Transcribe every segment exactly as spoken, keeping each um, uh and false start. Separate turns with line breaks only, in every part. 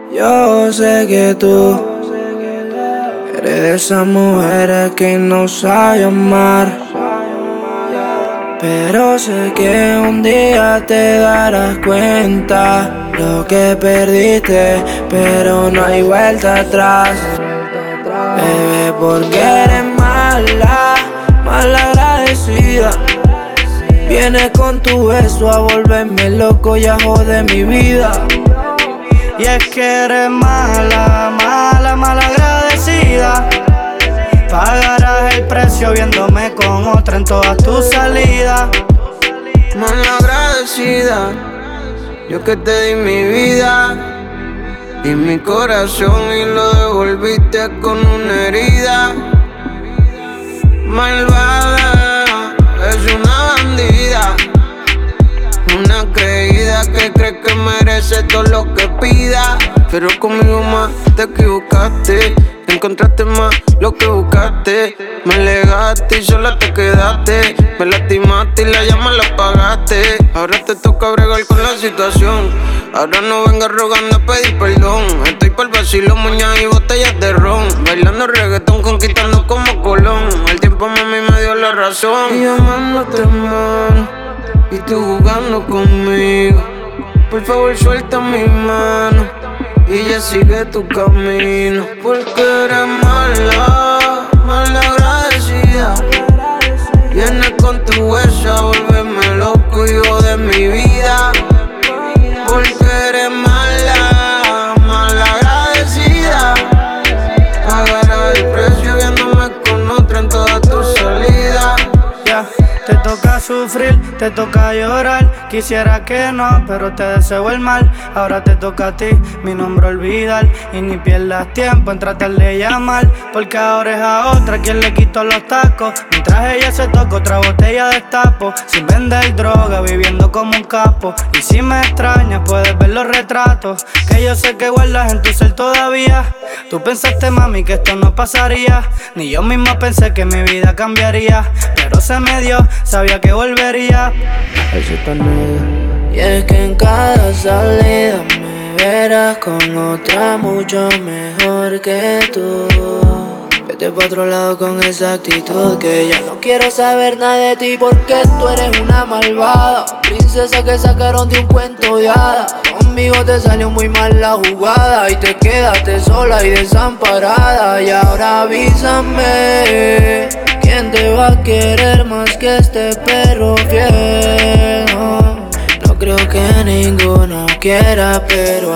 Yo sé que tú eres de esas mujeres que no sabe amar, pero sé que un día te darás cuenta lo que perdiste, pero no hay vuelta atrás. Bebé, porque eres mala, mal agradecida. Vienes con tu beso a volverme loco y a joder mi vida.
Y es que eres mala, mala, mal agradecida. Pagarás el precio viéndome con otra en todas tus salidas.
Mal agradecida, yo que te di mi vida y mi corazón y lo devolviste con una herida. Malvada, es una bandida, una creída que cree que merece todo lo que pida. Pero conmigo más te equivocaste, encontraste más lo que buscaste. Me legaste y sola te quedaste, me lastimaste y la llama la apagaste. Ahora te toca bregar con la situación, ahora no vengas rogando a pedir perdón. Estoy por vacilo, moñas y botellas de ron, bailando reggaetón, conquistando como Colón. El tiempo mami me dio la razón, y amándote mal y tú jugando conmigo. Por favor suelta mi mano y ya sigue tu camino, porque eres mala, mal agradecida. Vienes con tu beso a volverme loco y joder mi vida, porque eres mala, mal agradecida. Pagarás el precio viéndome con otra en todas tus salidas.
Yeah. Te toca sufrir, te toca llorar. Quisiera que no, pero te deseo el mal. Ahora te toca a ti, mi nombre olvidar. Y ni pierdas tiempo en tratar de llamar, porque ahora es a otra quien le quito los tacos. Mientras ella se toca otra botella de tapo, sin vender droga, viviendo como un capo. Y si me extrañas puedes ver los retratos que yo sé que guardas en tu ser todavía. Tú pensaste, mami, que esto no pasaría, ni yo mismo pensé que mi vida cambiaría, pero se me dio, sabía que volvería.
Eso está negro. Y es que en cada salida me verás con otra mucho mejor que tú. Vete pa' otro lado con esa actitud, que ya no quiero saber nada de ti, porque tú eres una malvada princesa que sacaron de un cuento de hadas. Conmigo te salió muy mal la jugada y te quedaste sola y desamparada. Y ahora avísame, ¿quién te va a querer más que este perro fiel? No, no creo que ninguno quiera, pero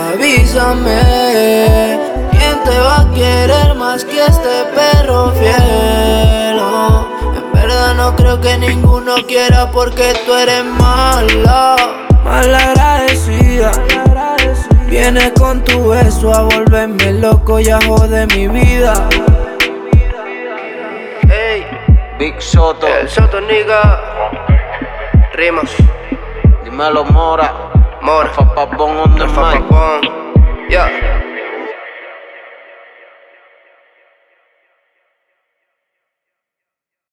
avísame, ¿quién te va a querer más que este perro fiel? No, en verdad no creo que ninguno quiera, porque tú eres mala, mal agradecida. Vienes con tu beso a volverme loco y a joder mi vida.
Hey,
Big Soto,
el Soto nigga. Rimas,
dímelo Mora,
Mora,
Rafa Papón on the
Rafa
mic.
Papón. Yeah.